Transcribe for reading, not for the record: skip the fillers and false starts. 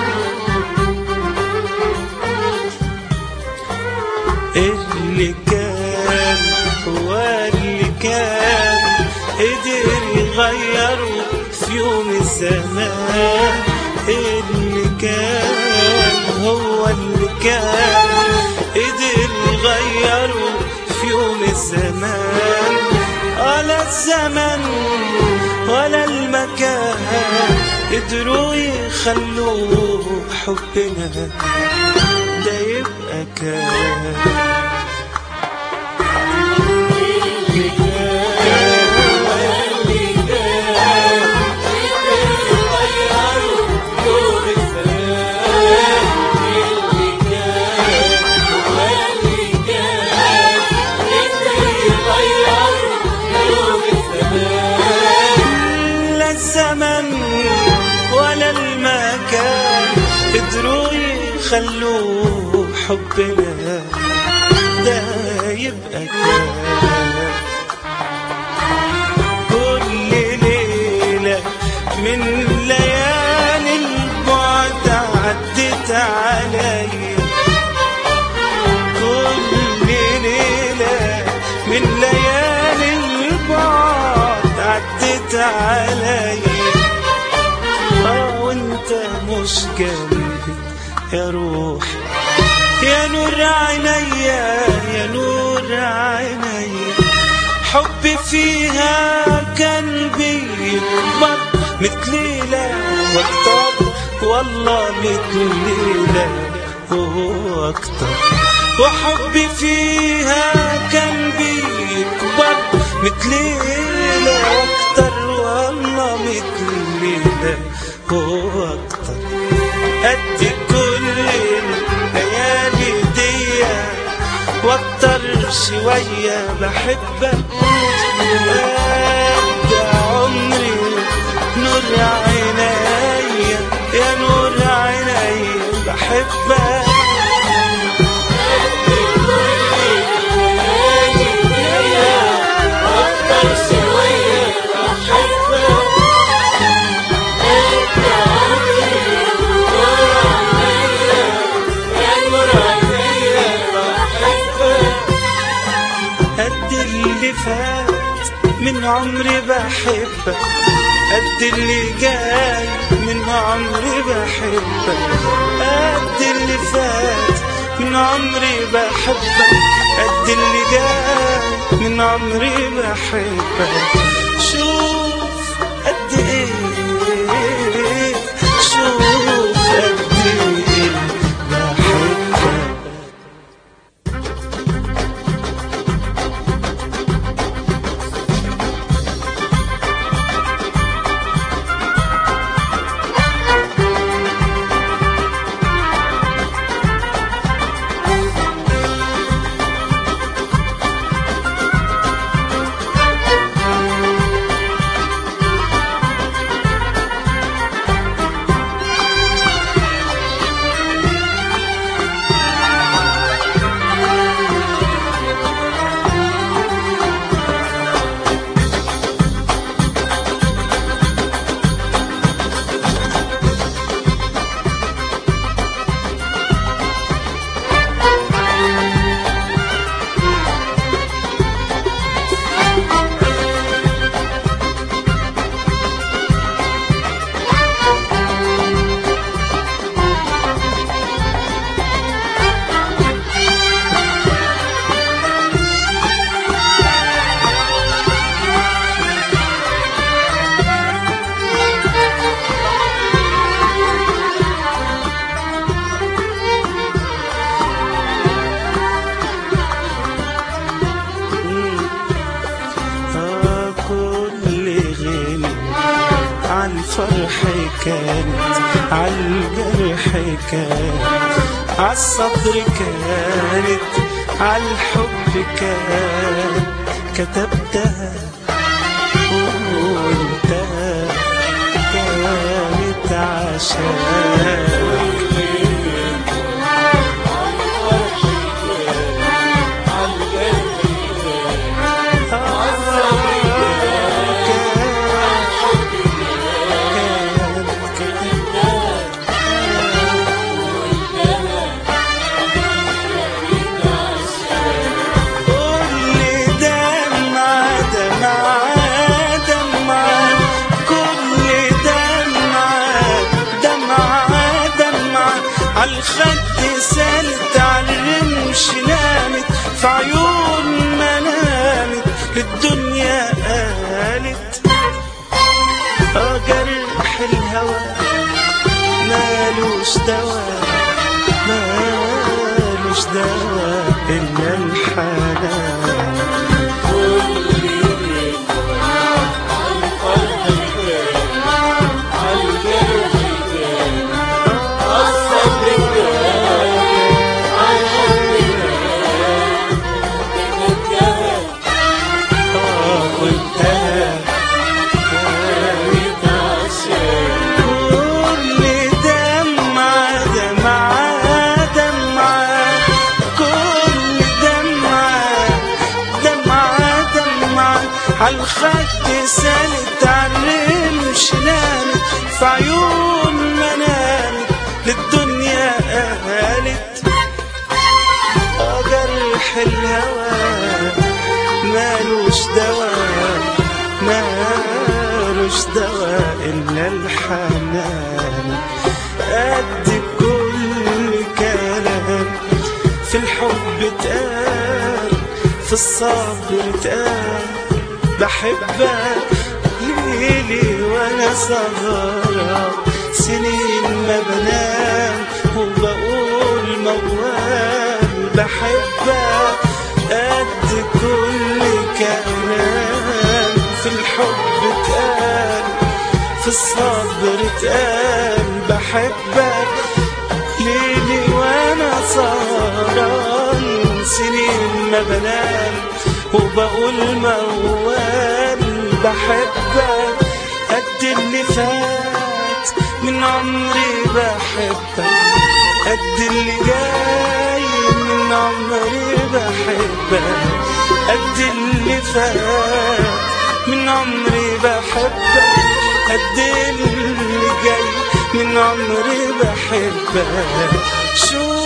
اللي كان هو اللي كان قدر يغيره في يوم الزمان. اللي كان هو اللي كان قدر يغيره في يوم الزمان. ولا الزمن ولا المكان قدروا يخلوه حبنا ده يبقى كان. قدروا يخلوا حبنا ده يبقى كان. كل ليلة من ليالي البعد عدت عليا. كل ليلة من ليالي البعد عدت عليا. وانت مش جنبي يا روح يا نور عينيا يا نور عينيا. حبي فيها كان بيكبر مثل ليلة واكتر والله مثل ليلة واكتر. وحبي فيها كان بيكبر مثل ليلة واكتر والله مثل ليلة واكتر. قد كل الليالي دي واكتر شوية بحبك. قد عمري نور عينيا يا نور عينيا بحبك. اللي فات من عمري بحبك قد اللي جاي من عمري بحبك. قد اللي فات من عمري بحبك قد اللي جاي من عمري بحبك. شوف قد ايه شوف قد ايه بحبك. عالفرح كانت عالجرح كانت عالصبر كانت عالحب كانت كتبتها وقلتها كانت عشان. عالخد سالت عالرمش نامت في عيون ما نامت للدنيا قالت جرح الهوى مالوش دواء مالوش دواء إلا الحنان عالخد سالت عالرمش نامت في عيون ما نامت للدنيا قالت جرح الهوى مالوش دواء مالوش دواء إلا الحنان قد كل كلام في الحب اتقال في الصبر اتقال بحبك ليلي وانا سهران سنين ما بنام وبقول موال بحبك قد كل كلام في الحب اتقال في الصبر اتقال بحبك ليلي وانا سهران سنين ما بنام وبقول موال بحبك قد اللي فات من عمري بحبك قد اللي جاي من عمري بحبك قد اللي فات من عمري بحبك قد اللي جاي من عمري بحبك شو